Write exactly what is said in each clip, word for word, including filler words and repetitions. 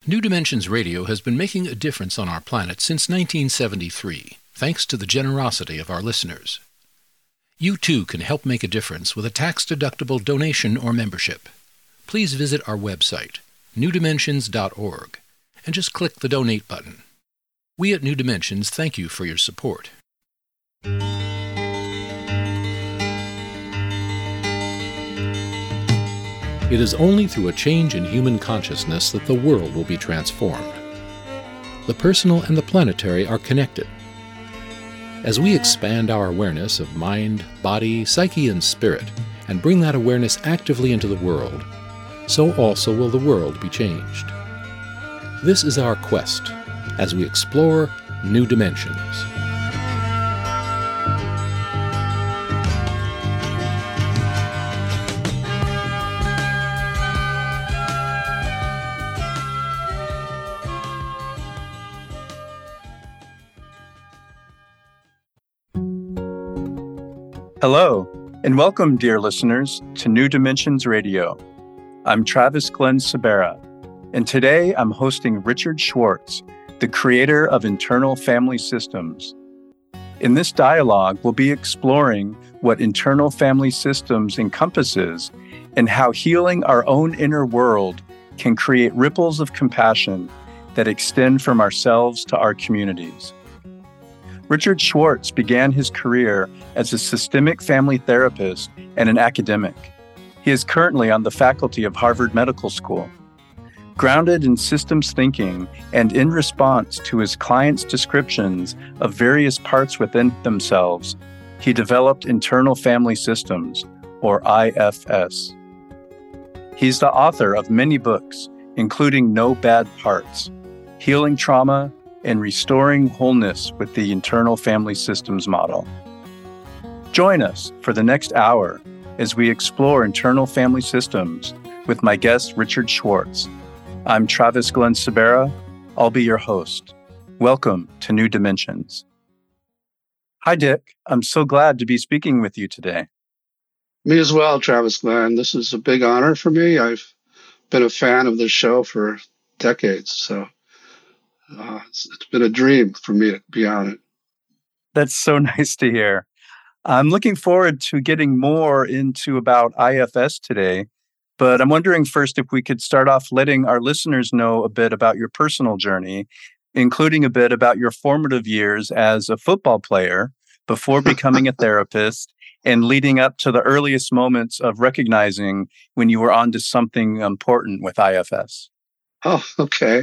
New Dimensions Radio has been making a difference on our planet since nineteen seventy-three, thanks to the generosity of our listeners. You too can help make a difference with a tax-deductible donation or membership. Please visit our website, new dimensions dot org, and just click the Donate button. We at New Dimensions thank you for your support. It is only through a change in human consciousness that the world will be transformed. The personal and the planetary are connected. As we expand our awareness of mind, body, psyche, and spirit, and bring that awareness actively into the world, so also will the world be changed. This is our quest as we explore new dimensions. Hello, and welcome, dear listeners, to New Dimensions Radio. I'm Travis Glenn Sabera, and today I'm hosting Richard Schwartz, the creator of Internal Family Systems. In this dialogue, we'll be exploring what internal family systems encompasses and how healing our own inner world can create ripples of compassion that extend from ourselves to our communities. Richard Schwartz began his career as a systemic family therapist and an academic. He is currently on the faculty of Harvard Medical School. Grounded in systems thinking and in response to his clients' descriptions of various parts within themselves, he developed Internal Family Systems, or I F S. He's the author of many books, including No Bad Parts, Healing Trauma, and Restoring Wholeness with the Internal Family Systems Model. Join us for the next hour as we explore internal family systems with my guest, Richard Schwartz. I'm Travis Glenn Sabera. I'll be your host. Welcome to New Dimensions. Hi, Dick. I'm so glad to be speaking with you today. Me as well, Travis Glenn. This is a big honor for me. I've been a fan of this show for decades, so Uh, it's, it's been a dream for me to be on it. That's so nice to hear. I'm looking forward to getting more into about I F S today, but I'm wondering first if we could start off letting our listeners know a bit about your personal journey, including a bit about your formative years as a football player before becoming a therapist and leading up to the earliest moments of recognizing when you were onto something important with I F S. Oh, okay.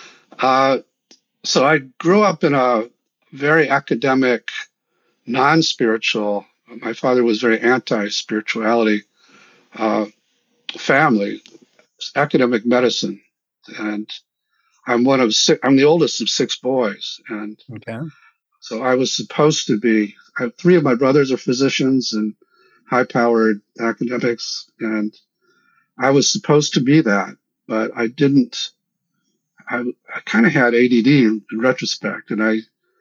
Uh, So I grew up in a very academic, non-spiritual, my father was very anti-spirituality uh, family, academic medicine. And I'm one of six, I'm the oldest of six boys. And Okay. so I was supposed to be, I have three of my brothers are physicians and high-powered academics. And I was supposed to be that, but I didn't. I, I kind of had A D D in, in retrospect, and I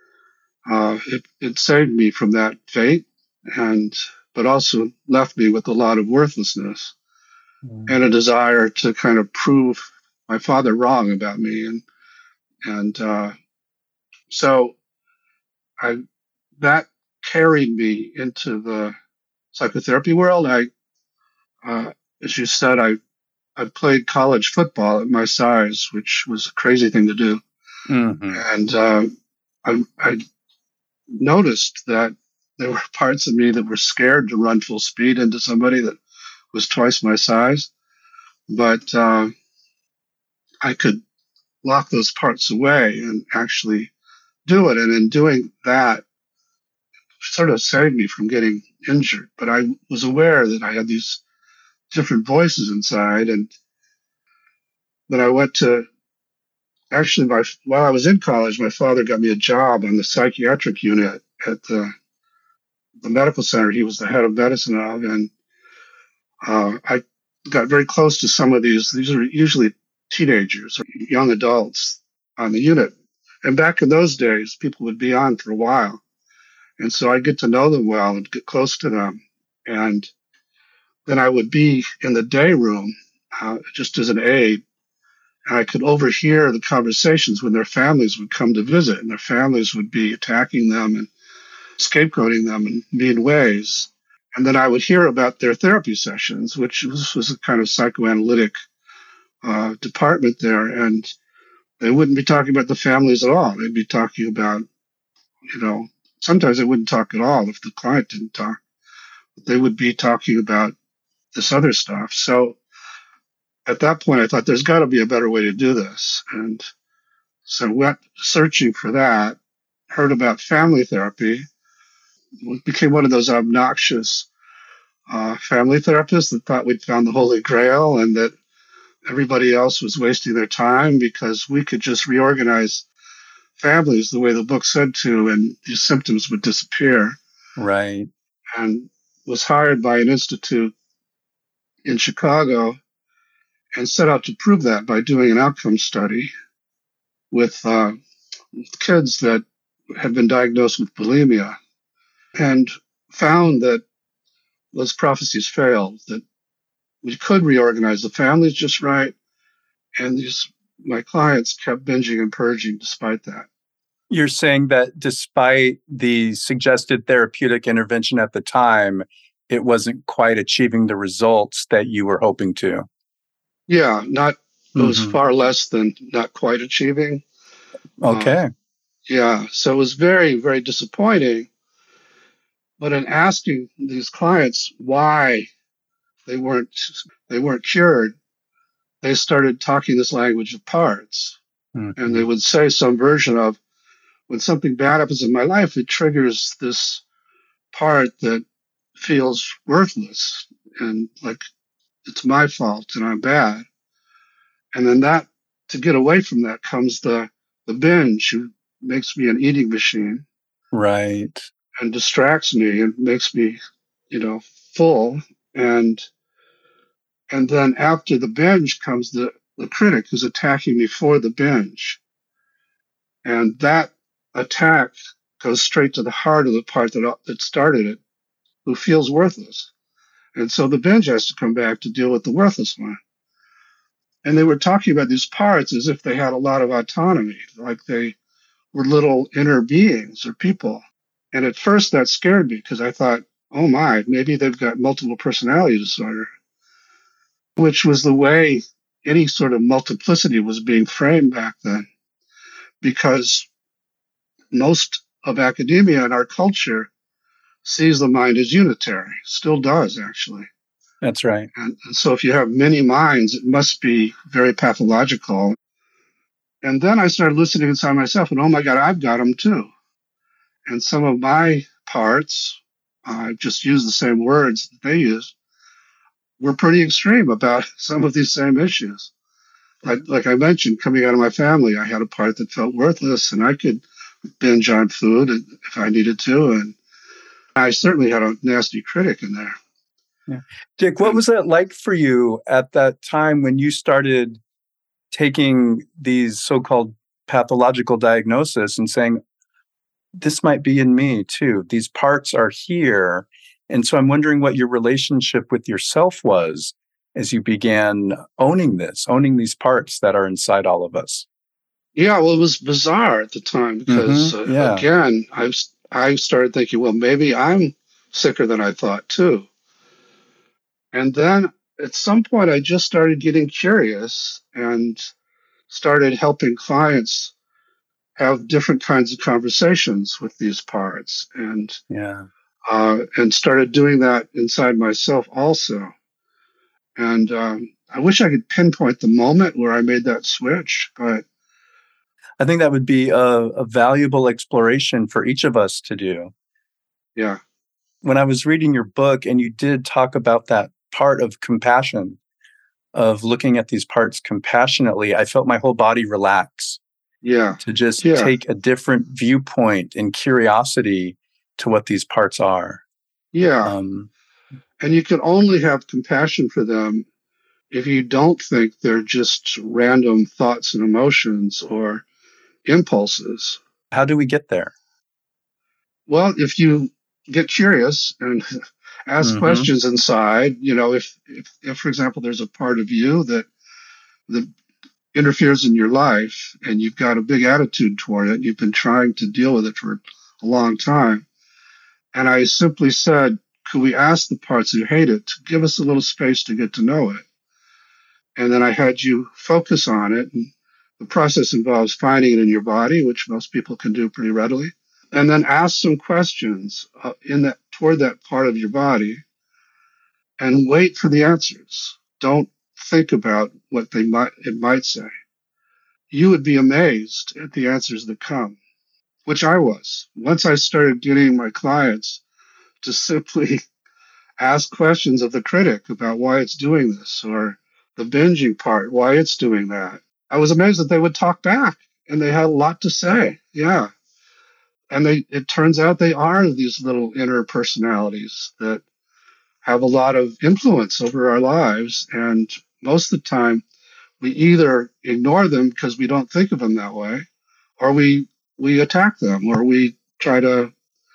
uh, it, it saved me from that fate, and but also left me with a lot of worthlessness mm. and a desire to kind of prove my father wrong about me, and and uh, so I that carried me into the psychotherapy world. I, uh, as you said, I. I played college football at my size, which was a crazy thing to do. Mm-hmm. And uh, I, I noticed that there were parts of me that were scared to run full speed into somebody that was twice my size. But uh, I could lock those parts away and actually do it. And in doing that, sort of saved me from getting injured. But I was aware that I had these different voices inside, and then I went to actually my while I was in college, my father got me a job on the psychiatric unit at the the medical center he was the head of medicine of, and uh, I got very close to some of these. These are usually teenagers or young adults on the unit, and back in those days, people would be on for a while, and so I'd get to know them well and get close to them, and then I would be in the day room uh, just as an aide, And I could overhear the conversations when their families would come to visit, and their families would be attacking them and scapegoating them in mean ways. And then I would hear about their therapy sessions, which was, was a kind of psychoanalytic uh, department there. And they wouldn't be talking about the families at all. They'd be talking about, you know, sometimes they wouldn't talk at all if the client didn't talk. They would be talking about this other stuff. So at that point, I thought there's got to be a better way to do this. And so went searching for that, heard about family therapy, became one of those obnoxious uh, family therapists that thought we'd found the Holy Grail and that everybody else was wasting their time because we could just reorganize families the way the book said to, and these symptoms would disappear. Right. And was hired by an institute in Chicago and set out to prove that by doing an outcome study with, uh, with kids that had been diagnosed with bulimia, and found that those prophecies failed, that we could reorganize the families just right, and these my clients kept binging and purging despite that. You're saying that despite the suggested therapeutic intervention at the time, it wasn't quite achieving the results that you were hoping to. Yeah, not it was Mm-hmm. far less than not quite achieving. Okay. Uh, yeah, so it was very, very disappointing. But in asking these clients why they weren't they weren't cured, they started talking this language of parts. Mm-hmm. And they would say some version of, when something bad happens in my life, it triggers this part that feels worthless and like it's my fault and I'm bad. And then that, to get away from that comes the, the binge, who makes me an eating machine. Right. And distracts me and makes me, you know, full. And and then after the binge comes the, the critic who's attacking me for the binge. And that attack goes straight to the heart of the part that, that started it, who feels worthless. And so the binge has to come back to deal with the worthless one. And they were talking about these parts as if they had a lot of autonomy, like they were little inner beings or people. And at first that scared me because I thought, oh my, maybe they've got multiple personality disorder, which was the way any sort of multiplicity was being framed back then. Because most of academia and our culture sees the mind as unitary, still does actually. That's right. And, and so if you have many minds, it must be very pathological. And then I started listening inside myself and, oh my God, I've got them too. And some of my parts, I uh, just use the same words that they use, were pretty extreme about some of these same issues. Like, like I mentioned, coming out of my family, I had a part that felt worthless, and I could binge on food if I needed to. And I certainly had a nasty critic in there. Yeah. Dick, what was it like for you at that time when you started taking these so-called pathological diagnoses and saying, this might be in me too. These parts are here. And so I'm wondering what your relationship with yourself was as you began owning this, owning these parts that are inside all of us. Yeah, well, it was bizarre at the time because, mm-hmm. yeah. uh, again, I, I started thinking, well, maybe I'm sicker than I thought too. And then at some point, I just started getting curious and started helping clients have different kinds of conversations with these parts, and yeah, uh, and started doing that inside myself also. And um, I wish I could pinpoint the moment where I made that switch, but I think that would be a, a valuable exploration for each of us to do. Yeah. When I was reading your book, and you did talk about that part of compassion, of looking at these parts compassionately, I felt my whole body relax. Yeah. To just yeah. take a different viewpoint and curiosity to what these parts are. Yeah. Um, and you can only have compassion for them if you don't think they're just random thoughts and emotions or impulses. How do we get there? Well, if you get curious and ask mm-hmm. questions inside, you know, if, if, if, for example, there's a part of you that, that interferes in your life and you've got a big attitude toward it, you've been trying to deal with it for a long time. And I simply said, could we ask the parts who hate it to give us a little space to get to know it? And then I had you focus on it. And the process involves finding it in your body, which most people can do pretty readily. And then ask some questions uh, in that toward that part of your body and wait for the answers. Don't think about what they might it might say. You would be amazed at the answers that come, which I was. Once I started getting my clients to simply ask questions of the critic about why it's doing this, or the binging part, why it's doing that, I was amazed that they would talk back, and they had a lot to say. Yeah. And they it turns out they are these little inner personalities that have a lot of influence over our lives. And most of the time, we either ignore them because we don't think of them that way, or we we attack them, or we try to,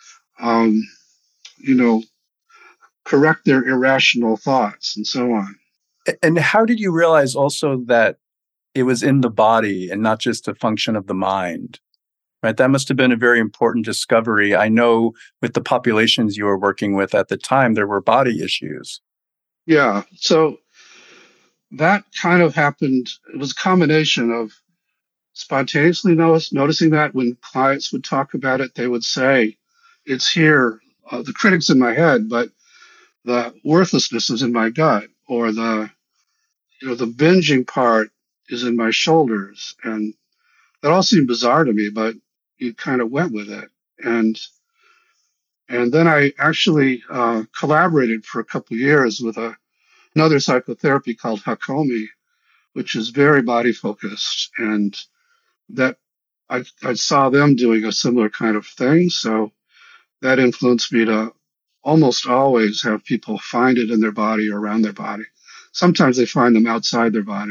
um, you know, correct their irrational thoughts and so on. And how did you realize also that it was in the body and not just a function of the mind? Right? That must have been a very important discovery. I know with the populations you were working with at the time, there were body issues. Yeah. So that kind of happened. It was a combination of spontaneously notice, noticing that when clients would talk about it, they would say, it's here. Uh, the critic's in my head, but the worthlessness is in my gut, or the, you know, the binging part is in my shoulders. And that all seemed bizarre to me, but you kind of went with it. And and then I actually uh, collaborated for a couple of years with a, another psychotherapy called Hakomi, which is very body focused. And that I, I saw them doing a similar kind of thing. So that influenced me to almost always have people find it in their body or around their body. Sometimes they find them outside their body.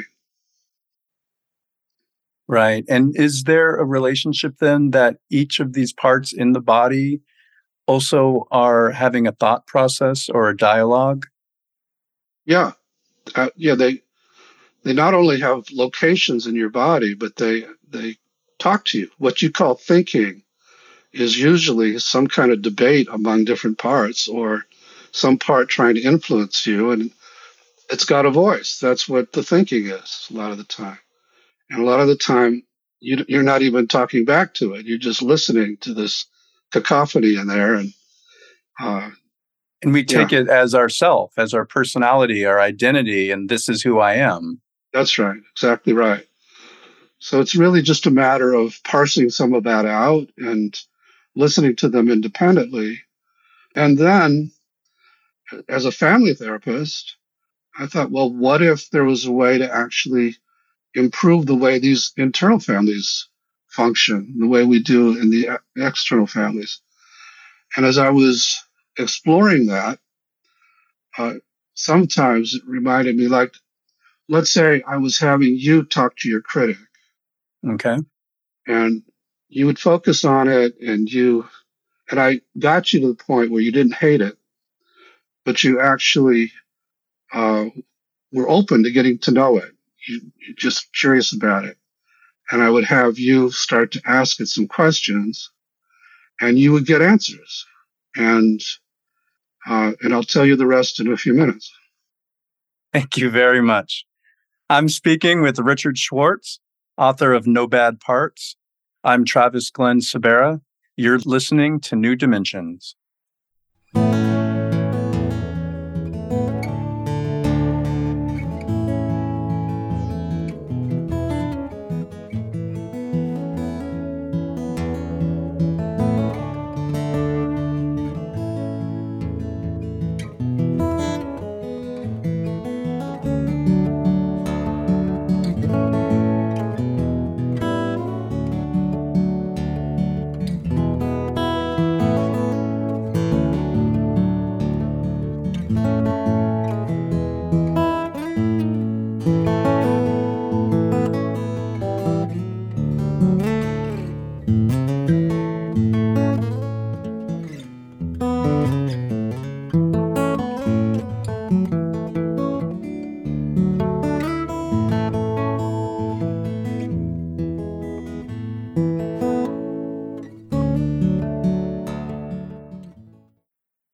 Right. And is there a relationship then that each of these parts in the body also are having a thought process or a dialogue? Yeah. Uh, yeah, they they not only have locations in your body, but they they talk to you. What you call thinking is usually some kind of debate among different parts, or some part trying to influence you, and it's got a voice. That's what the thinking is a lot of the time. And a lot of the time, you, you're not even talking back to it. You're just listening to this cacophony in there. And uh, and we take yeah. it as ourself, as our personality, our identity, and this is who I am. That's right. Exactly right. So it's really just a matter of parsing some of that out and listening to them independently. And then, as a family therapist, I thought, well, what if there was a way to actually improve the way these internal families function, the way we do in the external families? And as I was exploring that, uh, sometimes it reminded me, like, let's say I was having you talk to your critic. Okay. And you would focus on it, and you, and I got you to the point where you didn't hate it, but you actually uh, were open to getting to know it. You, you're just curious about it. And I would have you start to ask it some questions, and you would get answers. And uh, and I'll tell you the rest in a few minutes. Thank you very much. I'm speaking with Richard Schwartz, author of No Bad Parts. I'm Travis Glenn Sabera. You're listening to New Dimensions.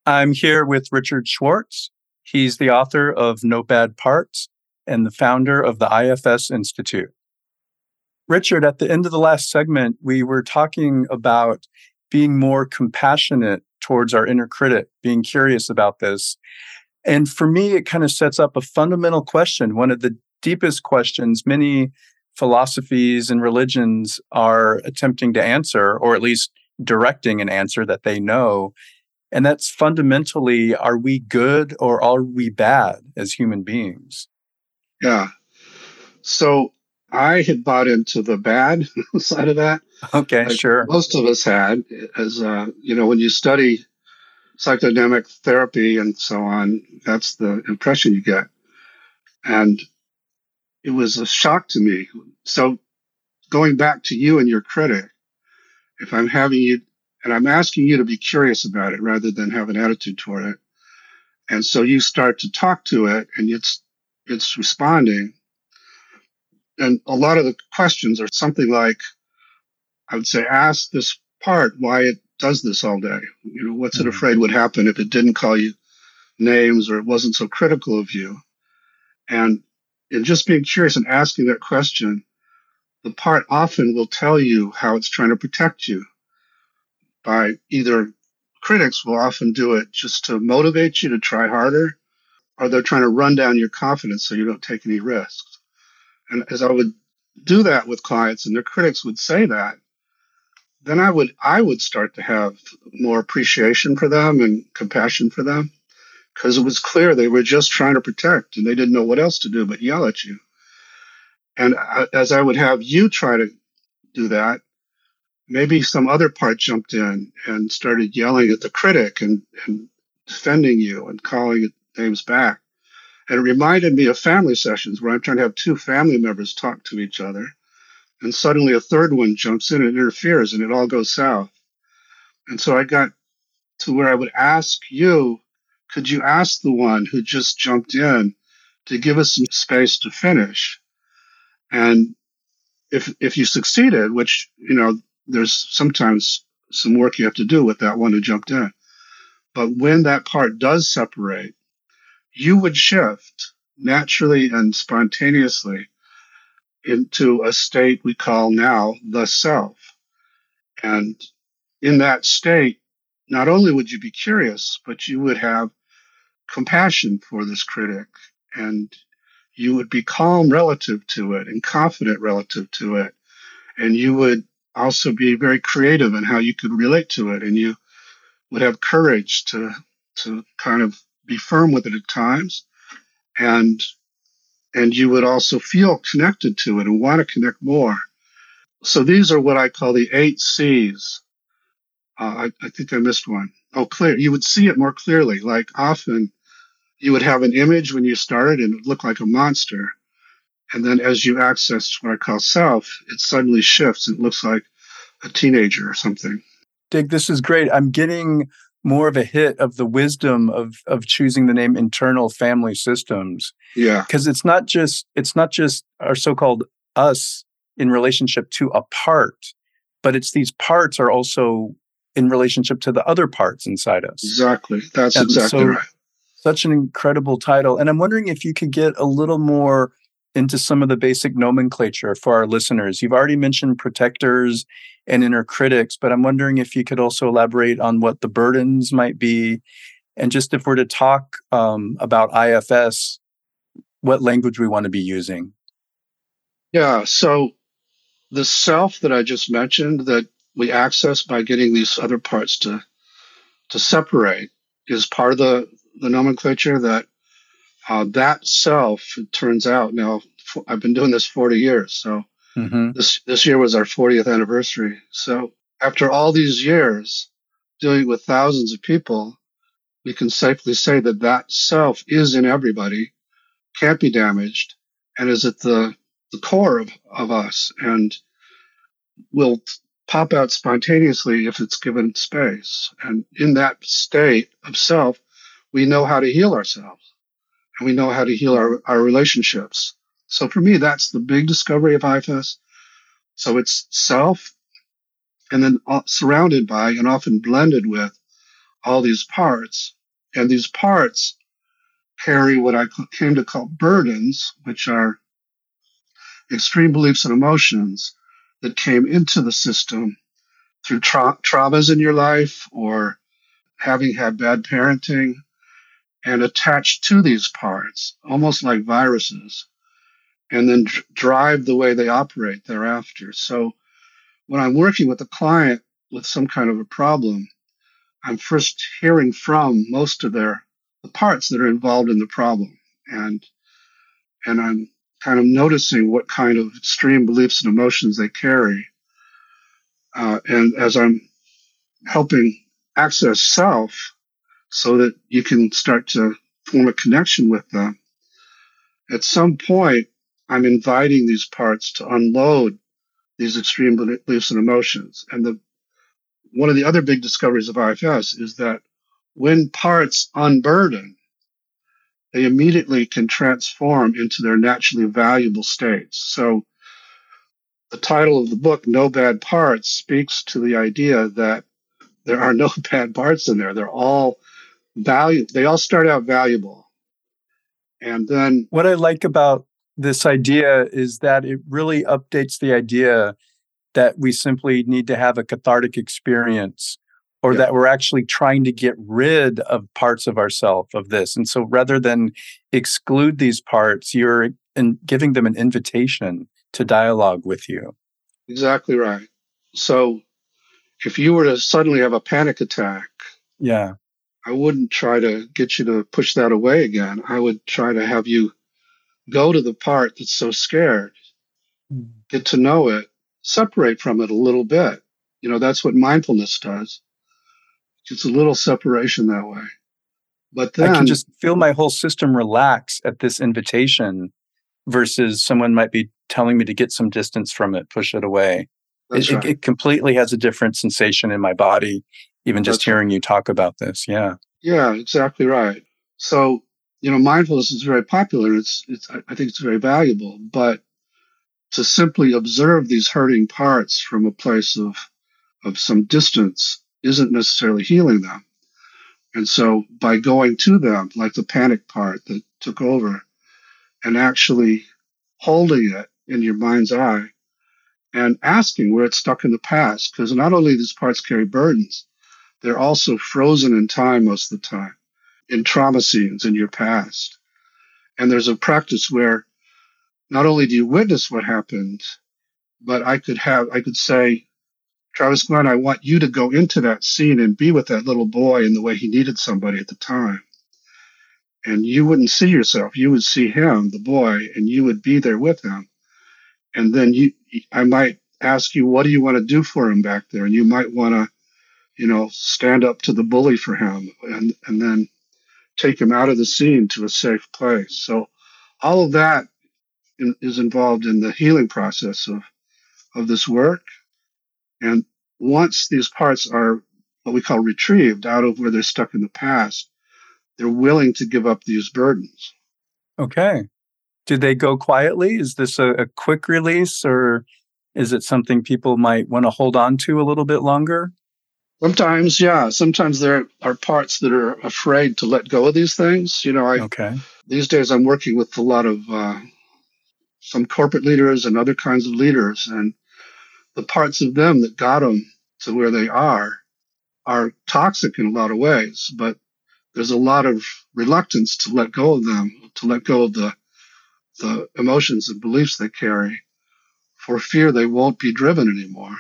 I'm here with Richard Schwartz. He's the author of No Bad Parts and the founder of the I F S Institute. Richard, at the end of the last segment, we were talking about being more compassionate towards our inner critic, being curious about this. And for me, it kind of sets up a fundamental question, one of the deepest questions many philosophies and religions are attempting to answer, or at least directing an answer that they know. And that's fundamentally, are we good or are we bad as human beings? Yeah. So I had bought into the bad side of that. Okay, like sure. Most of us had, as uh, you know, when you study psychodynamic therapy and so on, that's the impression you get. And it was a shock to me. So going back to you and your critic, if I'm having you, and I'm asking you to be curious about it rather than have an attitude toward it. And so you start to talk to it and it's, it's responding. And a lot of the questions are something like, I would say, ask this part why it does this all day. You know, what's it Mhm. afraid would happen if it didn't call you names or it wasn't so critical of you? And in just being curious and asking that question, the part often will tell you how it's trying to protect you. By either critics will often do it just to motivate you to try harder, or they're trying to run down your confidence so you don't take any risks. And as I would do that with clients and their critics would say that, then I would I would start to have more appreciation for them and compassion for them, because it was clear they were just trying to protect and they didn't know what else to do but yell at you. And I, as I would have you try to do that, maybe some other part jumped in and started yelling at the critic and, and defending you and calling it names back. And it reminded me of family sessions where I'm trying to have two family members talk to each other. And suddenly a third one jumps in and interferes and it all goes south. And so I got to where I would ask you, could you ask the one who just jumped in to give us some space to finish? And if if you succeeded, which, you know, there's sometimes some work you have to do with that one who jumped in. But when that part does separate, you would shift naturally and spontaneously into a state we call now the self. And in that state, not only would you be curious, but you would have compassion for this critic and you would be calm relative to it and confident relative to it. And you would also be very creative in how you could relate to it. And you would have courage to, to kind of be firm with it at times. And, and you would also feel connected to it and want to connect more. So these are what I call the eight C's. Uh, I, I think I missed one. Oh, clear. You would see it more clearly. Like often you would have an image when you started and it would look like a monster. And then as you access what I call self, it suddenly shifts. It looks like a teenager or something. Dig, this is great. I'm getting more of a hit of the wisdom of of choosing the name internal family systems. Yeah. Because it's not just it's not just our so-called us in relationship to a part, but it's these parts are also in relationship to the other parts inside us. Exactly. That's And exactly so, right. Such an incredible title. And I'm wondering if you could get a little more into some of the basic nomenclature for our listeners. You've already mentioned protectors and inner critics, but I'm wondering if you could also elaborate on what the burdens might be. And just if we're to talk um, about I F S, what language we want to be using. Yeah. So the self that I just mentioned that we access by getting these other parts to to separate is part of the, the nomenclature that uh, that self, it turns out now, f- I've been doing this forty years. So Mm-hmm. this, this year was our fortieth anniversary. So after all these years dealing with thousands of people, we can safely say that that self is in everybody, can't be damaged, and is at the, the core of, of us and will pop out spontaneously if it's given space. And in that state of self, we know how to heal ourselves and we know how to heal our, our relationships. So for me, that's the big discovery of I F S. So it's self and then uh, surrounded by and often blended with all these parts And these parts carry what I came to call burdens, which are extreme beliefs and emotions that came into the system through tra- traumas in your life or having had bad parenting, and attached to these parts, almost like viruses, and then dr- drive the way they operate thereafter. So when I'm working with a client with some kind of a problem, I'm first hearing from most of their the parts that are involved in the problem, and and I'm kind of noticing what kind of extreme beliefs and emotions they carry. Uh, and as I'm helping access self, so that you can start to form a connection with them, at some point, I'm inviting these parts to unload these extreme beliefs and emotions. And the one of the other big discoveries of I F S is that when parts unburden, they immediately can transform into their naturally valuable states. So the title of the book, No Bad Parts, speaks to the idea that there are no bad parts in there. They're all value. They all start out valuable. And then what I like about this idea is that it really updates the idea that we simply need to have a cathartic experience, or yeah, that we're actually trying to get rid of parts of ourselves of this. And so rather than exclude these parts, you're in giving them an invitation to dialogue with you. exactly right. So if you were to suddenly have a panic attack, Yeah. I wouldn't try to get you to push that away again. I would try to have you go to the part that's so scared, get to know it, separate from it a little bit. You know, that's what mindfulness does. It's a little separation that way. But I can then, just feel my whole system relax at this invitation versus someone might be telling me to get some distance from it, push it away. that's It, it, right. it completely has a different sensation in my body, even just That's hearing right. you talk about this. Yeah. Yeah, exactly right. So, you know, mindfulness is very popular. It's, it's, I I think it's very valuable, but to simply observe these hurting parts from a place of, of some distance isn't necessarily healing them. And so by going to them, like the panic part that took over, and actually holding it in your mind's eye and asking where it's stuck in the past, because not only these parts carry burdens, they're also frozen in time most of the time, in trauma scenes in your past. And there's a practice where not only do you witness what happened, but I could have, I could say, Travis Glenn, I want you to go into that scene and be with that little boy in the way he needed somebody at the time. And you wouldn't see yourself. You would see him, the boy, and you would be there with him. And then you, I might ask you, what do you want to do for him back there? And you might want to, you know, stand up to the bully for him and, and then take him out of the scene to a safe place. So all of that in, is involved in the healing process of, of this work. And once these parts are what we call retrieved out of where they're stuck in the past, they're willing to give up these burdens. Okay. Do they go quietly? Is this a, a quick release, or is it something people might want to hold on to a little bit longer? Sometimes, yeah. Sometimes there are parts that are afraid to let go of these things. You know, I Okay. these days I'm working with a lot of uh, some corporate leaders and other kinds of leaders, and the parts of them that got them to where they are are toxic in a lot of ways. But there's a lot of reluctance to let go of them, to let go of the the emotions and beliefs they carry, for fear they won't be driven anymore.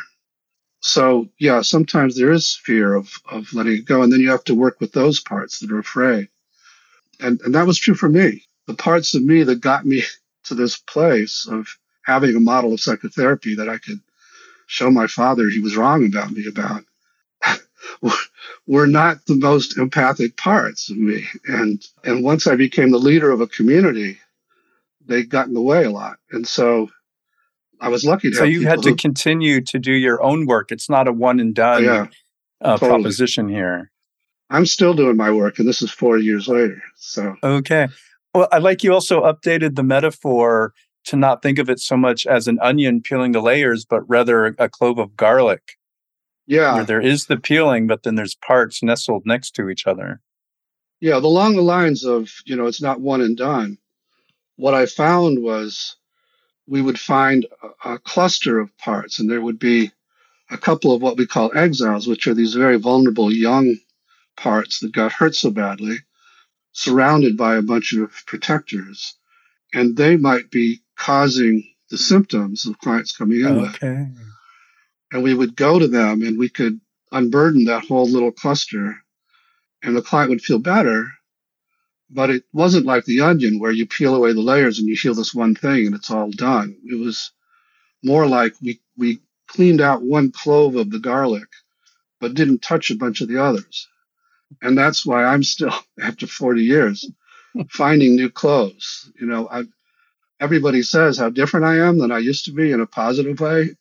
So yeah, sometimes there is fear of, of letting it go. And then you have to work with those parts that are afraid. And, and that was true for me. The parts of me that got me to this place of having a model of psychotherapy that I could show my father he was wrong about me about were not the most empathic parts of me. And, and once I became the leader of a community, they got in the way a lot. And so I was lucky to So have you've people had to who, continue to do your own work. It's not a one and oh done yeah, uh, totally. proposition here. I'm still doing my work, and this is four years later. So, Okay. Well, I like you also updated the metaphor to not think of it so much as an onion peeling the layers, but rather a, a clove of garlic, where yeah, there is the peeling, but then there's parts nestled next to each other. Yeah, along the lines of, you know, it's not one and done. What I found was we would find a, a cluster of parts, and there would be a couple of what we call exiles, which are these very vulnerable young parts that got hurt so badly, surrounded by a bunch of protectors, and they might be causing the symptoms of clients coming in with. Okay. And we would go to them and we could unburden that whole little cluster, and the client would feel better. But it wasn't like the onion where you peel away the layers and you heal this one thing and it's all done. It was more like we, we cleaned out one clove of the garlic, but didn't touch a bunch of the others. And that's why I'm still, after forty years, finding new cloves. You know, I, everybody says how different I am than I used to be in a positive way.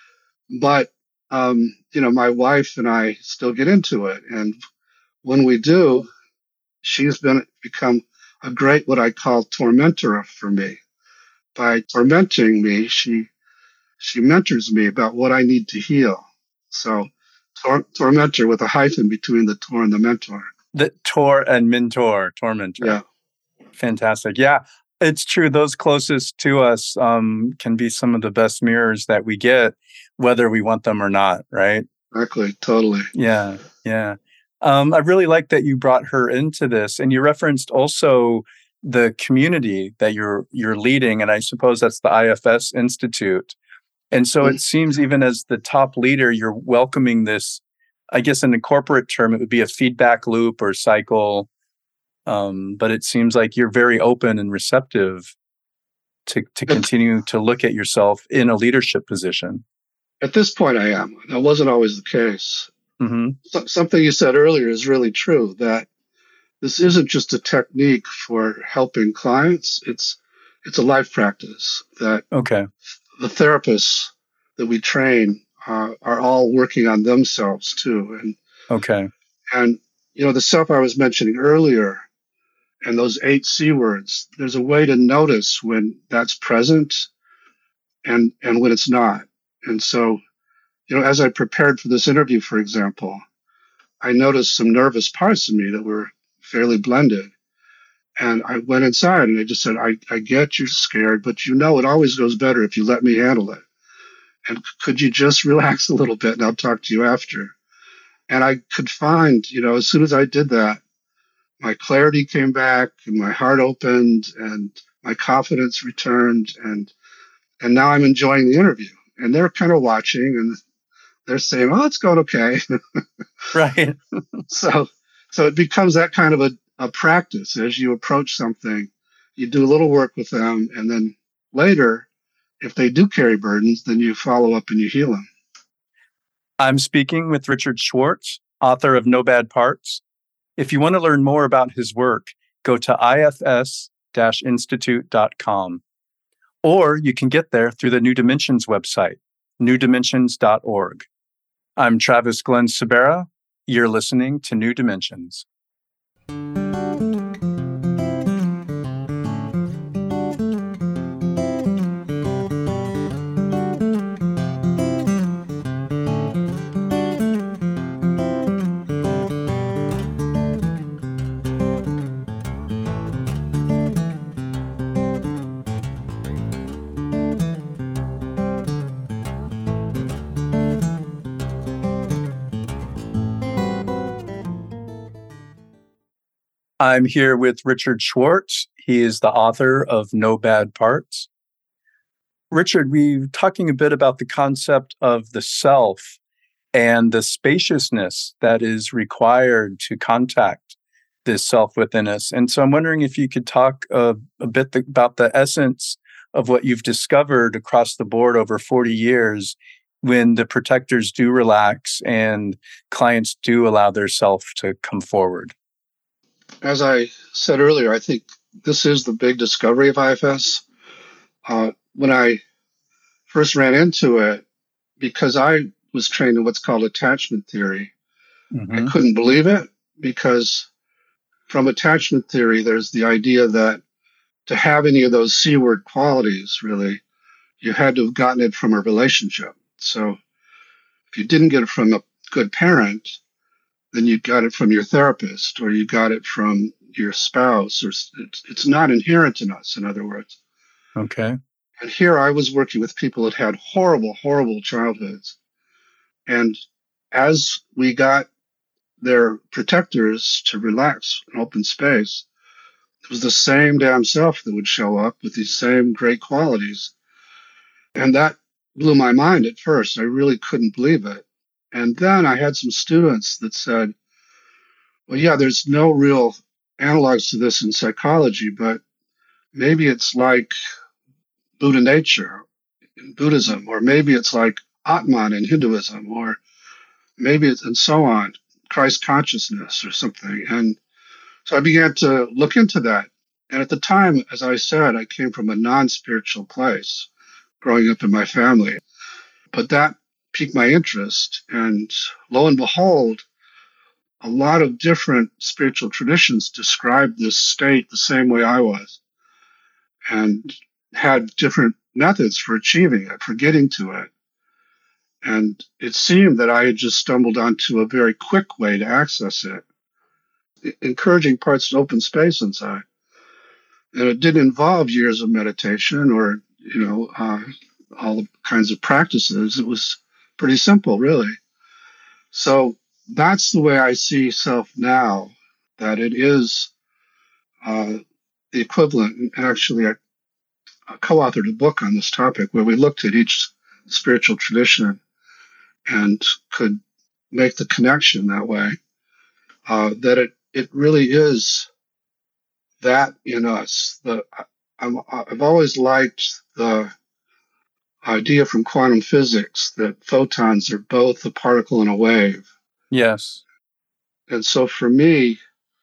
But, um, you know, my wife and I still get into it. And when we do, she's been become a great, what I call tormentor for me. By tormenting me, she she mentors me about what I need to heal. So tor- tormentor with a hyphen between the tor and the mentor. The tor and mentor, tormentor. Yeah. Fantastic. Yeah, it's true. Those closest to us um, can be some of the best mirrors that we get, whether we want them or not, right? Exactly. Totally. Yeah. Yeah. Um, I really like that you brought her into this, and you referenced also the community that you're you're leading, and I suppose that's the I F S Institute. And so mm-hmm. It seems even as the top leader, you're welcoming this. I guess in the corporate term, it would be a feedback loop or cycle, um, but it seems like you're very open and receptive to to continue to look at yourself in a leadership position. At this point, I am. That wasn't always the case. Mm-hmm. So, something you said earlier is really true, that this isn't just a technique for helping clients. It's it's a life practice that okay. the therapists that we train uh, are all working on themselves too. And okay. And, you know, the stuff I was mentioning earlier and those eight C words, there's a way to notice when that's present and, and when it's not. And so, you know, as I prepared for this interview, for example, I noticed some nervous parts of me that were fairly blended. And I went inside and I just said, I, I get you're scared, but you know it always goes better if you let me handle it. And could you just relax a little bit and I'll talk to you after? And I could find, you know, as soon as I did that, my clarity came back and my heart opened and my confidence returned. And and now I'm enjoying the interview. And they're kind of watching and they're saying, oh, it's going okay. Right. so so it becomes that kind of a, a practice. As you approach something, you do a little work with them. And then later, if they do carry burdens, then you follow up and you heal them. I'm speaking with Richard Schwartz, author of No Bad Parts. If you want to learn more about his work, go to I F S institute dot com. Or you can get there through the New Dimensions website, new dimensions dot org. I'm Travis Glenn Sabera. You're listening to New Dimensions. I'm here with Richard Schwartz. He is the author of No Bad Parts. Richard, we're talking a bit about the concept of the self and the spaciousness that is required to contact this self within us. And so I'm wondering if you could talk uh, a bit th- about the essence of what you've discovered across the board over forty years when the protectors do relax and clients do allow their self to come forward. As I said earlier, I think this is the big discovery of I F S. Uh, when I first ran into it, because I was trained in what's called attachment theory, mm-hmm. I couldn't believe it, because from attachment theory, there's the idea that to have any of those C-word qualities, really, you had to have gotten it from a relationship. So if you didn't get it from a good parent, then you got it from your therapist, or you got it from your spouse, or it's, it's not inherent in us, in other words. Okay. And here I was working with people that had horrible, horrible childhoods. And as we got their protectors to relax in open space, it was the same damn self that would show up with these same great qualities. And that blew my mind at first. I really couldn't believe it. And then I had some students that said, well, yeah, there's no real analogs to this in psychology, but maybe it's like Buddha nature in Buddhism, or maybe it's like Atman in Hinduism, or maybe it's, and so on, Christ consciousness or something. And so I began to look into that. And at the time, as I said, I came from a non-spiritual place growing up in my family. But that piqued my interest. And lo and behold, a lot of different spiritual traditions described this state the same way I was, and had different methods for achieving it, for getting to it. And it seemed that I had just stumbled onto a very quick way to access it, encouraging parts of open space inside. And it didn't involve years of meditation or, you know, uh, all kinds of practices. It was pretty simple, really. So that's the way I see self now, that it is uh, the equivalent. And actually, I, I co-authored a book on this topic where we looked at each spiritual tradition and could make the connection that way, uh, that it, it really is that in us. The, I'm, I've always liked the idea from quantum physics that photons are both a particle and a wave. Yes. And so for me,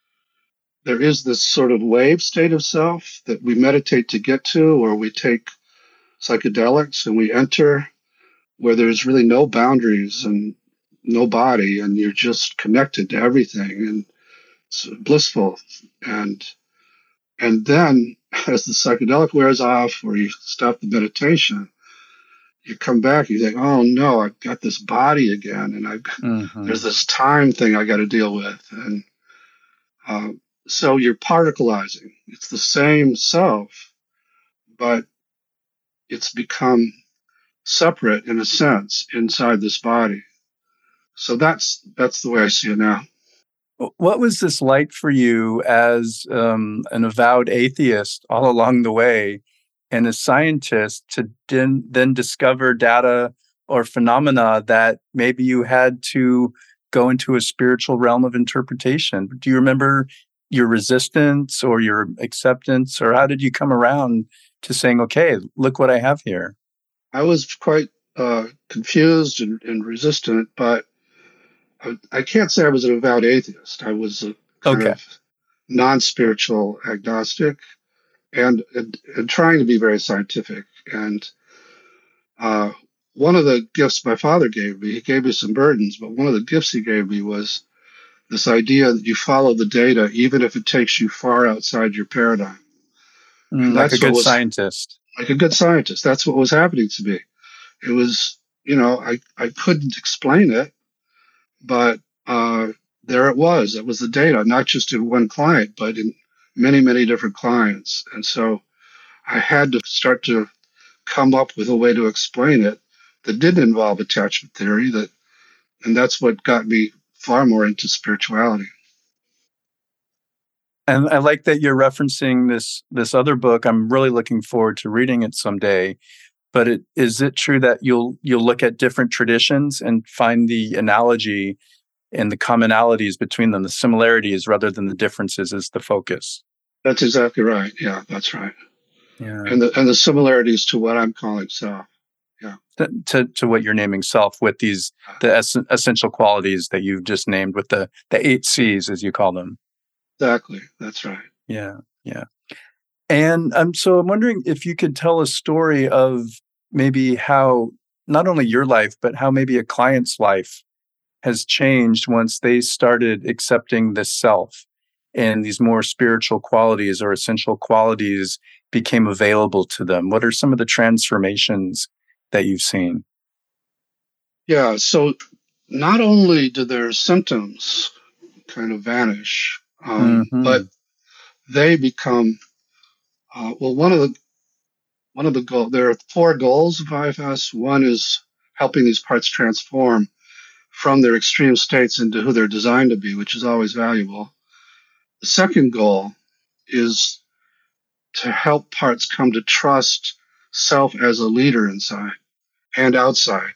there is this sort of wave state of self that we meditate to get to, or we take psychedelics and we enter where there's really no boundaries and no body, and you're just connected to everything, and it's blissful. And and then as the psychedelic wears off, or you stop the meditation, you come back, you think, oh no, I've got this body again, and I've mm-hmm. there's this time thing I got to deal with. And uh, so you're particleizing. It's the same self, but it's become separate in a sense inside this body. So that's that's the way I see it now. What was this like for you as um, an avowed atheist all along the way, and a scientist to then, then discover data or phenomena that maybe you had to go into a spiritual realm of interpretation? Do you remember your resistance or your acceptance, or how did you come around to saying, okay, look what I have here? I was quite uh, confused and, and resistant, but I, I can't say I was an avowed atheist. I was a kind okay. of non-spiritual agnostic, and, and, and trying to be very scientific. And uh, one of the gifts my father gave me, he gave me some burdens, but one of the gifts he gave me was this idea that you follow the data, even if it takes you far outside your paradigm. Mm, like a good was, scientist. Like a good scientist. That's what was happening to me. It was, you know, I, I couldn't explain it, but uh, there it was. It was the data, not just in one client, but in many, many different clients. And so I had to start to come up with a way to explain it that didn't involve attachment theory. That, and that's what got me far more into spirituality. And I like that you're referencing this this other book. I'm really looking forward to reading it someday. But it, is it true that you'll you'll look at different traditions and find the analogy and the commonalities between them, the similarities rather than the differences is the focus? That's exactly right. Yeah, that's right. Yeah, and the and the similarities to what I'm calling self. Yeah, to to, to what you're naming self, with these the es- essential qualities that you've just named, with the the eight C's as you call them. Exactly. That's right. Yeah, yeah. And um, so I'm wondering if you could tell a story of maybe how not only your life, but how maybe a client's life has changed once they started accepting this self and these more spiritual qualities or essential qualities became available to them. What are some of the transformations that you've seen? Yeah. So not only do their symptoms kind of vanish, um, Mm-hmm. but they become uh, well. One of the one of the goal. There are four goals of I F S. One is helping these parts transform from their extreme states into who they're designed to be, which is always valuable. The second goal is to help parts come to trust self as a leader inside and outside.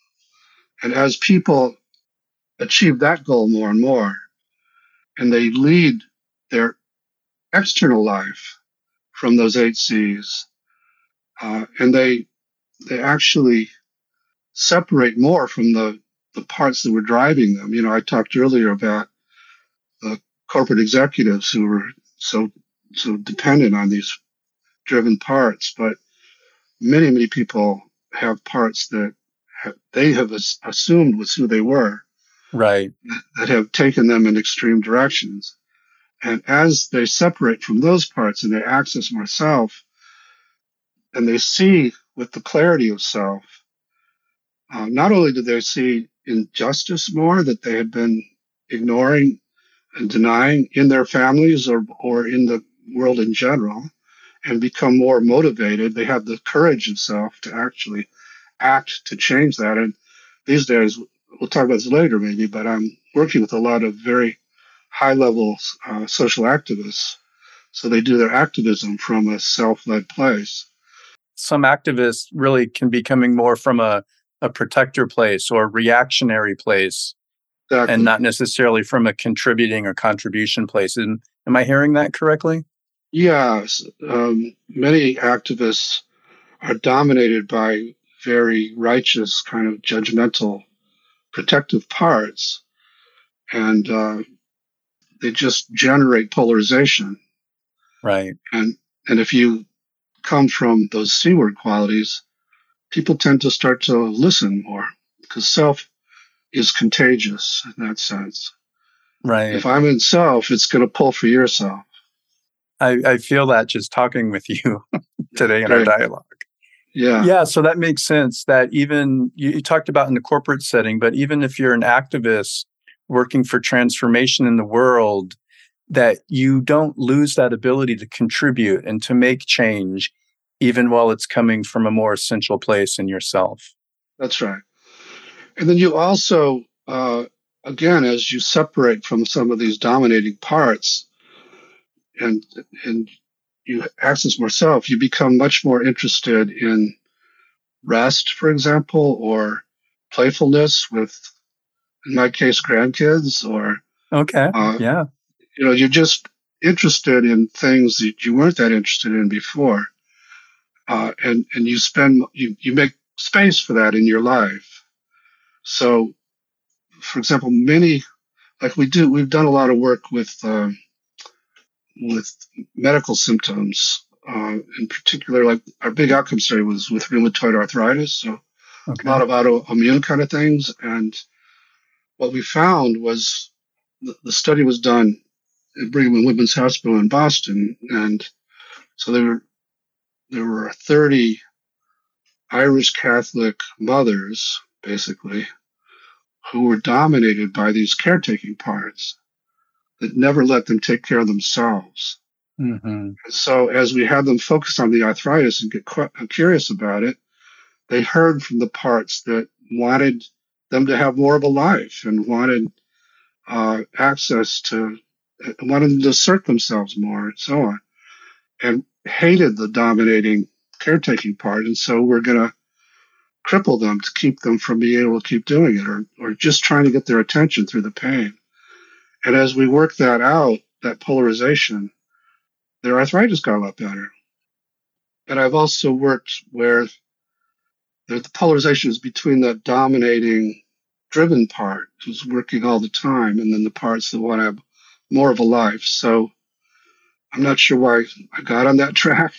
And as people achieve that goal more and more, and they lead their external life from those eight C's, uh, and they they actually separate more from the the parts that were driving them. You know, I talked earlier about the corporate executives who were so so dependent on these driven parts, but many many people have parts that have, they have as, assumed was who they were, Right. that have taken them in extreme directions. And as they separate from those parts and they access more self, and they see with the clarity of self, uh, not only do they see injustice more that they had been ignoring and denying in their families or, or in the world in general, and become more motivated. They have the courage of self to actually act to change that. And these days, we'll talk about this later maybe, but I'm working with a lot of very high level uh, social activists. So they do their activism from a self led place. Some activists really can be coming more from a, a protector place or reactionary place, Exactly. and not necessarily from a contributing or contribution place. And am I hearing that correctly? Yes. Um, many activists are dominated by very righteous, kind of judgmental, protective parts. And uh, they just generate polarization. Right. And and if you come from those C-word qualities, people tend to start to listen more because self is contagious in that sense. Right. If I'm in self, it's going to pull for yourself. I, I feel that just talking with you today in Great. our dialogue. Yeah. Yeah, so that makes sense that even you, you talked about in the corporate setting, but even if you're an activist working for transformation in the world, that you don't lose that ability to contribute and to make change, even while it's coming from a more essential place in yourself. That's right. And then you also, uh, again, as you separate from some of these dominating parts and and you access more self, you become much more interested in rest, for example, or playfulness with, in my case, grandkids, or Okay. uh, Yeah. you know, you're just interested in things that you weren't that interested in before, uh, and and you spend you you make space for that in your life. So, for example, many like we do, we've done a lot of work with um, with medical symptoms. Uh, in particular, like our big outcome study was with rheumatoid arthritis, so Okay. a lot of autoimmune kind of things. And what we found was the, the study was done at Brigham and Women's Hospital in Boston, and so there were there were thirty Irish Catholic mothers, basically, who were dominated by these caretaking parts that never let them take care of themselves. Mm-hmm. So as we had them focus on the arthritis and get cu- curious about it, they heard from the parts that wanted them to have more of a life and wanted uh, access to, wanted them to assert themselves more and so on, and hated the dominating caretaking part. And so we're going to cripple them to keep them from being able to keep doing it, or, or just trying to get their attention through the pain. And as we work that out, that polarization, their arthritis got a lot better. And I've also worked where the polarization is between that dominating, driven part who's working all the time, and then the parts that want to have more of a life. So I'm not sure why I got on that track.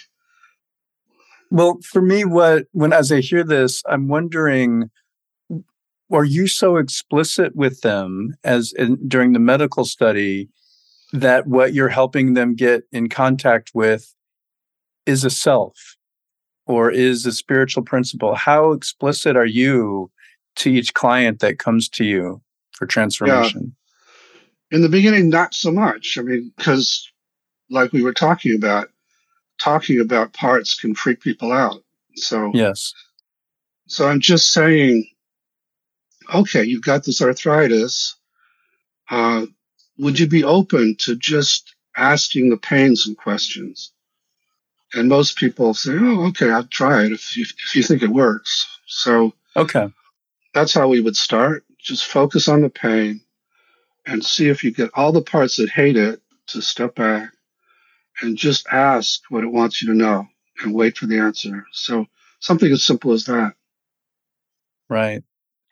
Well, for me, what when as I hear this, I'm wondering, are you so explicit with them as in, during the medical study that what you're helping them get in contact with is a self or is a spiritual principle? How explicit are you to each client that comes to you for transformation? Yeah. In the beginning, not so much. I mean, because like we were talking about, talking about parts can freak people out. So, yes. So I'm just saying, okay, you've got this arthritis. Uh, would you be open to just asking the pain some questions? And most people say, oh, okay, I'll try it if you, if you think it works. So okay, that's how we would start. Just focus on the pain and see if you get all the parts that hate it to step back and just ask what it wants you to know and wait for the answer. So something as simple as that. Right.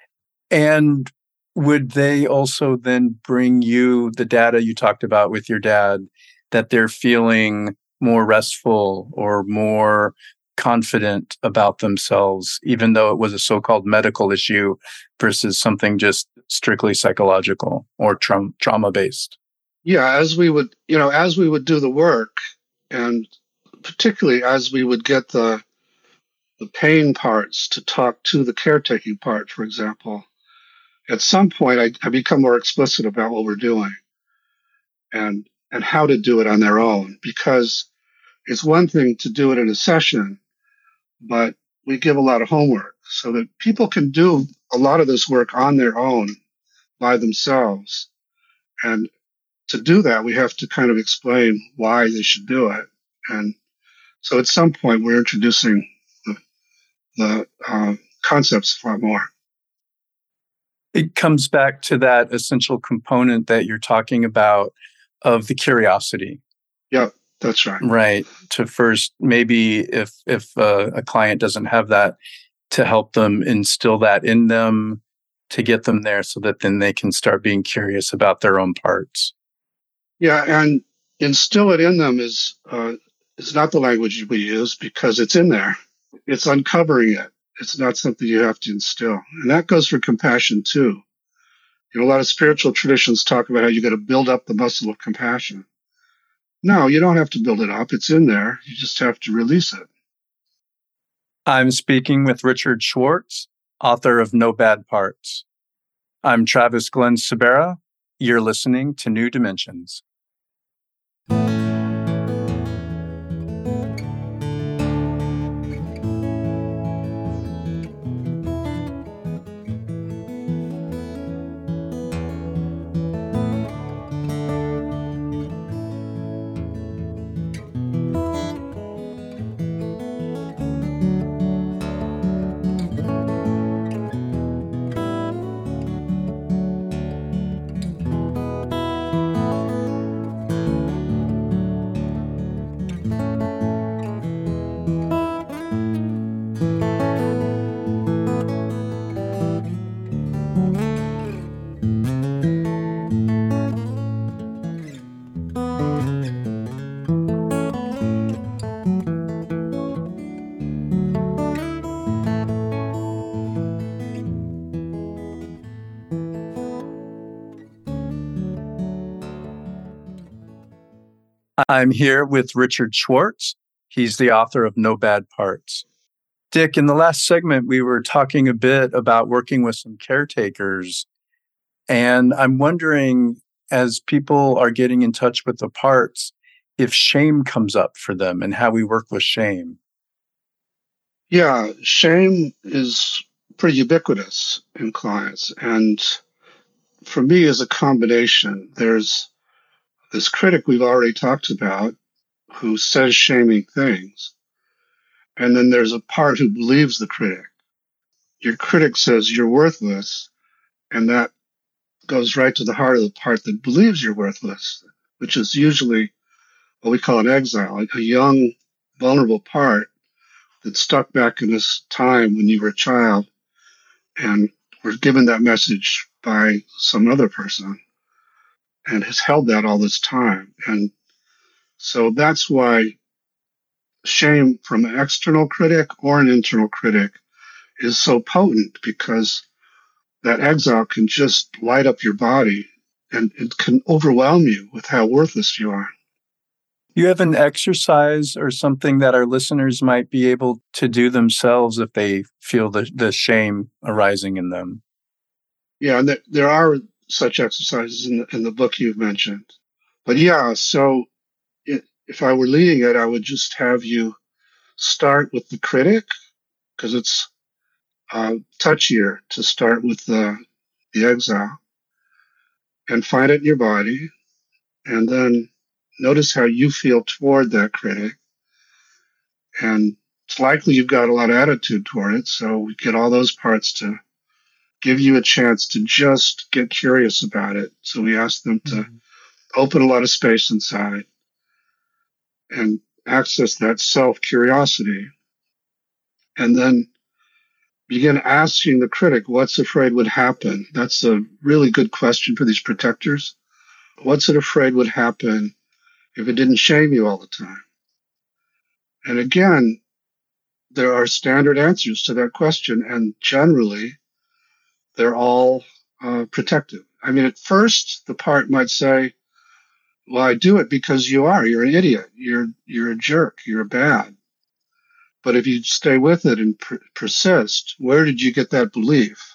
And would they also then bring you the data you talked about with your dad, that they're feeling more restful or more confident about themselves, even though it was a so-called medical issue versus something just strictly psychological or tra- trauma-based? Yeah, as we would, you know, as we would do the work, and particularly as we would get the the pain parts to talk to the caretaking part, for example, at some point I, I become more explicit about what we're doing and and how to do it on their own, because it's one thing to do it in a session, but we give a lot of homework so that people can do a lot of this work on their own by themselves. And to do that, we have to kind of explain why they should do it. And so at some point, we're introducing the, the uh, concepts a lot more. It comes back to that essential component that you're talking about of the curiosity. Yeah, that's right. Right. To first, maybe if if uh, a client doesn't have that, to help them instill that in them, to get them there so that then they can start being curious about their own parts. Yeah, and instill it in them is uh, is not the language we use, because it's in there. It's uncovering it. It's not something you have to instill. And that goes for compassion too. You know, a lot of spiritual traditions talk about how you got to build up the muscle of compassion. No, you don't have to build it up. It's in there. You just have to release it. I'm speaking with Richard Schwartz, author of No Bad Parts. I'm Travis Glenn Sabera. You're listening to New Dimensions. I'm here with Richard Schwartz. He's the author of No Bad Parts. Dick, in the last segment, we were talking a bit about working with some caretakers. And I'm wondering, as people are getting in touch with the parts, if shame comes up for them and how we work with shame. Yeah, shame is pretty ubiquitous in clients. And for me, is a combination. There's this critic we've already talked about who says shaming things. And then there's a part who believes the critic. Your critic says you're worthless, and that goes right to the heart of the part that believes you're worthless, which is usually what we call an exile, like a young, vulnerable part that's stuck back in this time when you were a child and were given that message by some other person and has held that all this time. And so that's why shame from an external critic or an internal critic is so potent, because that exile can just light up your body and it can overwhelm you with how worthless you are. You have an exercise or something that our listeners might be able to do themselves if they feel the, the shame arising in them? Yeah, and there, there are such exercises in the, in the book you've mentioned. But yeah, so it, if I were leading it, I would just have you start with the critic, because it's uh, touchier to start with the, the exile, and find it in your body, and then notice how you feel toward that critic. And it's likely you've got a lot of attitude toward it, so we get all those parts to give you a chance to just get curious about it. So we ask them to mm-hmm. open a lot of space inside and access that self-curiosity. And then begin asking the critic, what's afraid would happen? That's a really good question for these protectors. What's it afraid would happen if it didn't shame you all the time? And again, there are standard answers to that question, and generally, they're all uh, protective. I mean, at first, the part might say, well, I do it because you are. You're an idiot. You're you're a jerk. You're bad. But if you stay with it and per- persist, where did you get that belief?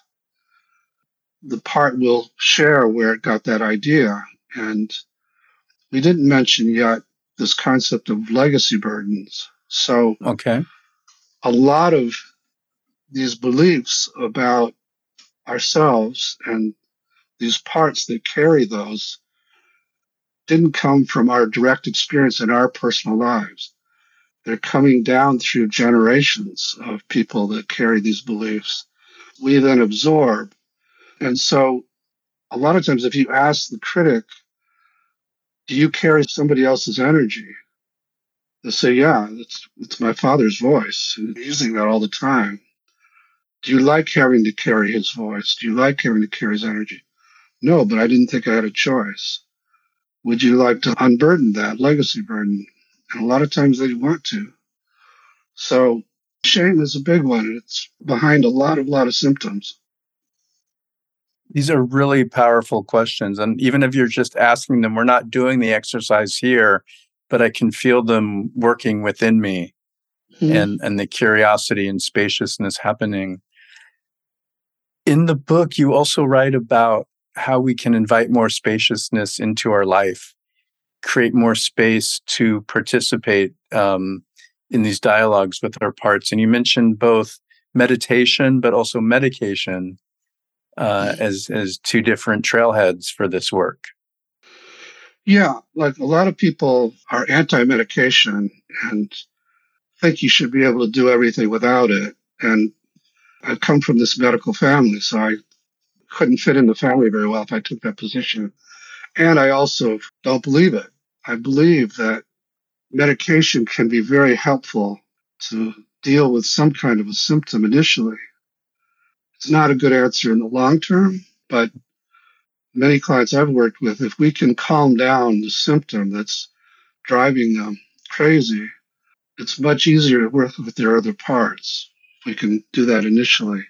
The part will share where it got that idea. And we didn't mention yet this concept of legacy burdens. So okay. a lot of these beliefs about ourselves and these parts that carry those didn't come from our direct experience in our personal lives. They're coming down through generations of people that carry these beliefs. We then absorb. And so a lot of times if you ask the critic, do you carry somebody else's energy? They'll say, yeah, it's, it's my father's voice. I'm using that all the time. Do you like having to carry his voice? Do you like having to carry his energy? No, but I didn't think I had a choice. Would you like to unburden that legacy burden? And a lot of times they want to. So shame is a big one. It's behind a lot of lot of symptoms. These are really powerful questions. And even if you're just asking them, we're not doing the exercise here, but I can feel them working within me mm-hmm. and, and the curiosity and spaciousness happening. In the book, you also write about how we can invite more spaciousness into our life, create more space to participate um, in these dialogues with our parts. And you mentioned both meditation, but also medication uh, as, as two different trailheads for this work. Yeah, like a lot of people are anti-medication and think you should be able to do everything without it. And I come from this medical family, so I couldn't fit in the family very well if I took that position. And I also don't believe it. I believe that medication can be very helpful to deal with some kind of a symptom initially. It's not a good answer in the long term, but many clients I've worked with, if we can calm down the symptom that's driving them crazy, it's much easier to work with their other parts. We can do that initially.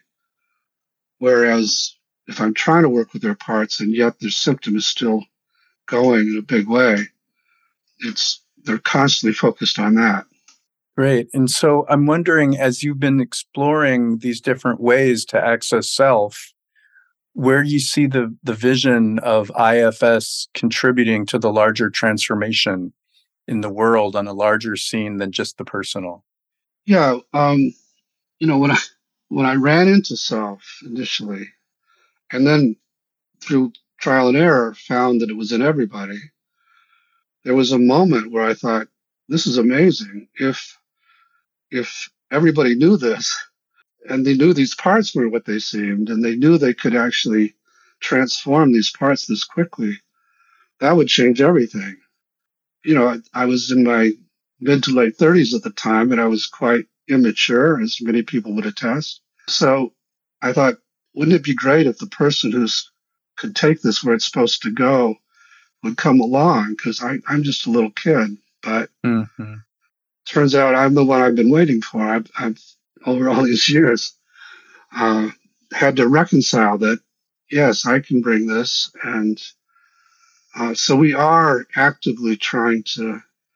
Whereas if I'm trying to work with their parts and yet their symptom is still going in a big way, it's they're constantly focused on that. Great. And so I'm wondering, as you've been exploring these different ways to access self, where you see the, the vision of I F S contributing to the larger transformation in the world on a larger scene than just the personal. Yeah. Um, you know, when I, when I ran into self initially, and then through trial and error found that it was in everybody, there was a moment where I thought, this is amazing. If, if everybody knew this, and they knew these parts were what they seemed, and they knew they could actually transform these parts this quickly, that would change everything. You know, I, I was in my mid to late thirties at the time, and I was quite immature, as many people would attest. So I thought, wouldn't it be great if the person who could take this where it's supposed to go would come along? Because I'm just a little kid. But mm-hmm. turns out I'm the one I've been waiting for. I've, I've over all these years, uh, had to reconcile that, yes, I can bring this. And uh, so we are actively trying to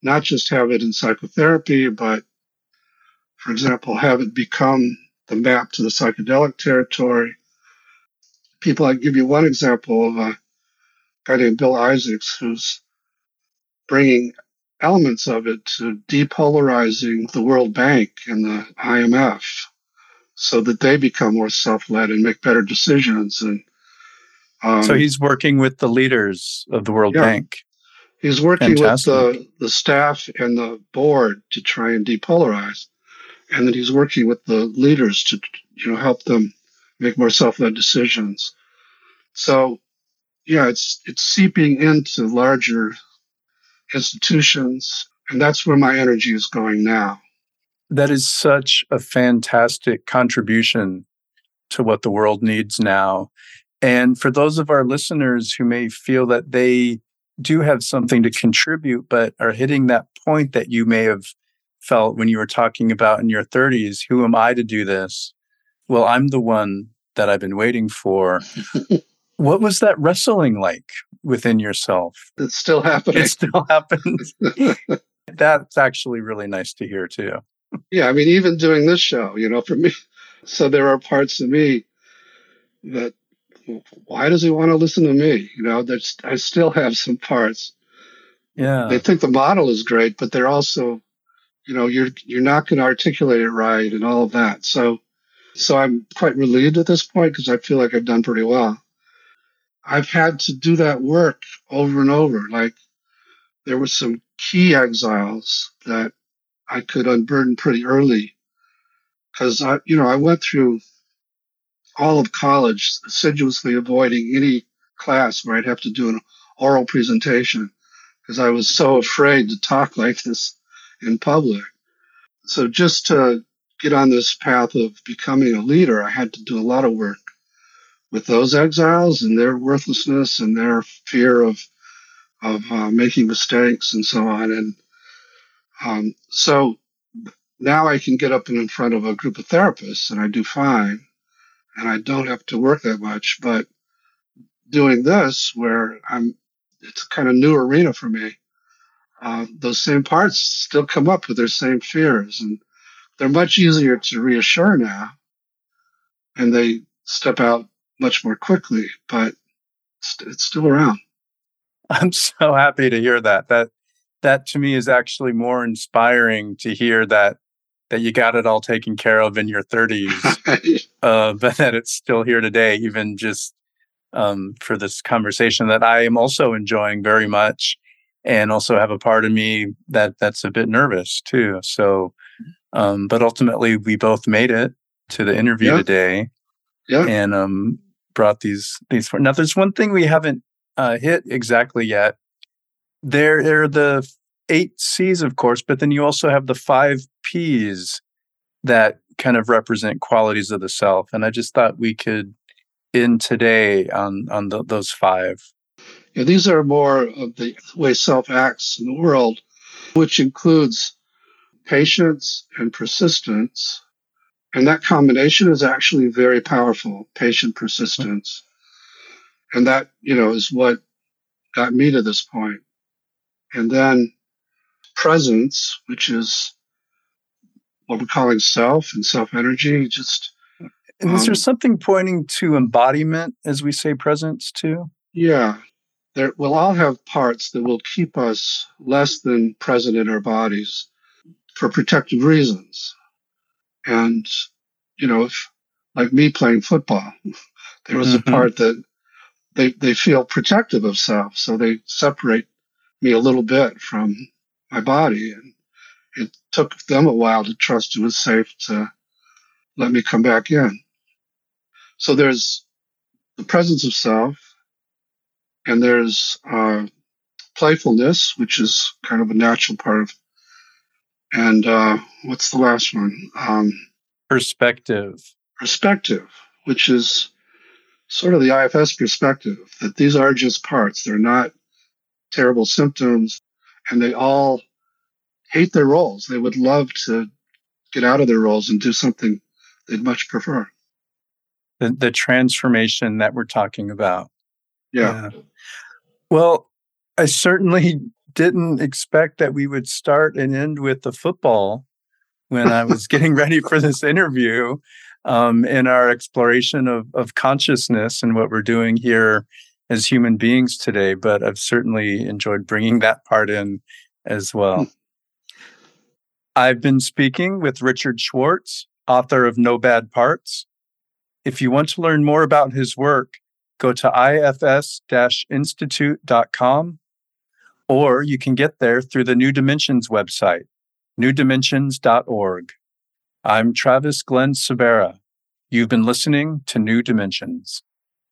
not just have it in psychotherapy, but, for example, have it become the map to the psychedelic territory. People, I give you one example of a guy named Bill Isaacs, who's bringing elements of it to depolarizing the World Bank and the I M F so that they become more self-led and make better decisions. And um, so he's working with the leaders of the World yeah, Bank. He's working Fantastic. with the, the staff and the board to try and depolarize. And then he's working with the leaders to, you know, help them make more self-led decisions. So, yeah, it's it's seeping into larger institutions, and that's where my energy is going now. That is such a fantastic contribution to what the world needs now. And for those of our listeners who may feel that they do have something to contribute, but are hitting that point that you may have felt when you were talking about in your thirties, who am I to do this? Well, I'm the one that I've been waiting for. What was that wrestling like within yourself? It's still happening. It still happens. That's actually really nice to hear too. Yeah, I mean, even doing this show, you know, for me, so there are parts of me that, why does he want to listen to me? You know, there's, I still have some parts. Yeah. They think the model is great, but they're also, you know, you're you're not going to articulate it right and all of that. So, so I'm quite relieved at this point because I feel like I've done pretty well. I've had to do that work over and over. Like, there were some key exiles that I could unburden pretty early because I, you know, I went through all of college assiduously avoiding any class where I'd have to do an oral presentation because I was so afraid to talk like this in public. So just to get on this path of becoming a leader, I had to do a lot of work with those exiles and their worthlessness and their fear of of uh, making mistakes and so on. And um, so now I can get up and in front of a group of therapists, and I do fine, and I don't have to work that much. But doing this, where I'm, it's a kind of new arena for me. Uh, those same parts still come up with their same fears, and they're much easier to reassure now, and they step out much more quickly, but it's, it's still around. I'm so happy to hear that. That that to me is actually more inspiring to hear that that you got it all taken care of in your thirties, uh, but that it's still here today, even just um, for this conversation that I am also enjoying very much, and also have a part of me that that's a bit nervous too. So, um, but ultimately, we both made it to the interview yeah. today, yeah. and um, brought these these. For, now, there's one thing we haven't uh, hit exactly yet. There, there are the eight C's, of course, but then you also have the five P's that kind of represent qualities of the self. And I just thought we could end today on on the, those five. Yeah, these are more of the way self acts in the world, which includes patience and persistence. And that combination is actually very powerful, patient persistence. And that, you know, is what got me to this point. And then presence, which is what we're calling self and self-energy, just... And is um, there something pointing to embodiment as we say presence too? Yeah. There, we'll all have parts that will keep us less than present in our bodies for protective reasons. And, you know, if, like me playing football, there was mm-hmm. a part that they, they feel protective of self, so they separate me a little bit from my body. And it took them a while to trust it was safe to let me come back in. So there's the presence of self, and there's uh, playfulness, which is kind of a natural part of. And uh, what's the last one? Um, perspective. Perspective, which is sort of the I F S perspective, that these are just parts. They're not terrible symptoms, and they all hate their roles. They would love to get out of their roles and do something they'd much prefer. The, the transformation that we're talking about. Yeah. yeah. Well, I certainly didn't expect that we would start and end with the football when I was getting ready for this interview um, in our exploration of, of consciousness and what we're doing here as human beings today. But I've certainly enjoyed bringing that part in as well. I've been speaking with Richard Schwartz, author of No Bad Parts. If you want to learn more about his work, go to I F S institute dot com, or you can get there through the New Dimensions website, new dimensions dot org. I'm Travis Glenn Sabera. You've been listening to New Dimensions.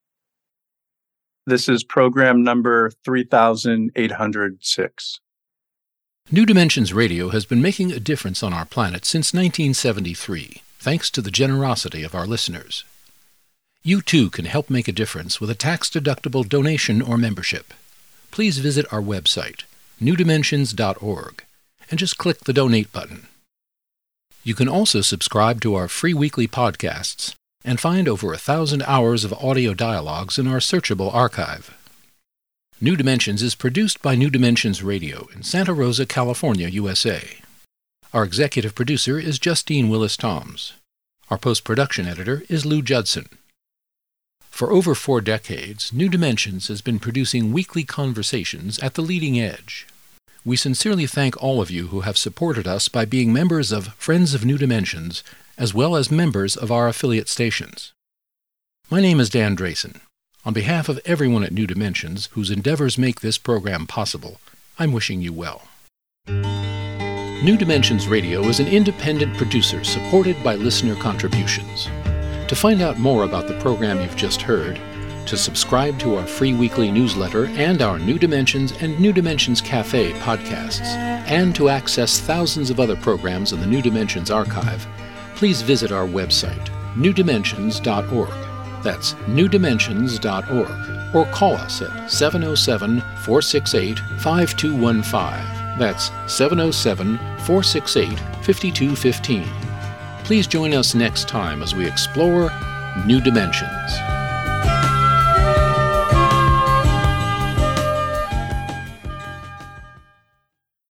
This is program number three thousand eight hundred six. New Dimensions Radio has been making a difference on our planet since nineteen seventy-three, thanks to the generosity of our listeners. You too can help make a difference with a tax-deductible donation or membership. Please visit our website, new dimensions dot org, and just click the Donate button. You can also subscribe to our free weekly podcasts and find over a thousand hours of audio dialogues in our searchable archive. New Dimensions is produced by New Dimensions Radio in Santa Rosa, California, U S A. Our executive producer is Justine Willis-Toms. Our post-production editor is Lou Judson. For over four decades, New Dimensions has been producing weekly conversations at the leading edge. We sincerely thank all of you who have supported us by being members of Friends of New Dimensions, as well as members of our affiliate stations. My name is Dan Drayson. On behalf of everyone at New Dimensions whose endeavors make this program possible, I'm wishing you well. New Dimensions Radio is an independent producer supported by listener contributions. To find out more about the program you've just heard, to subscribe to our free weekly newsletter and our New Dimensions and New Dimensions Cafe podcasts, and to access thousands of other programs in the New Dimensions archive, please visit our website, new dimensions dot org. That's new dimensions dot org, or call us at seven oh seven, four six eight, five two one five. That's seven oh seven, four six eight, five two one five. Please join us next time as we explore New Dimensions.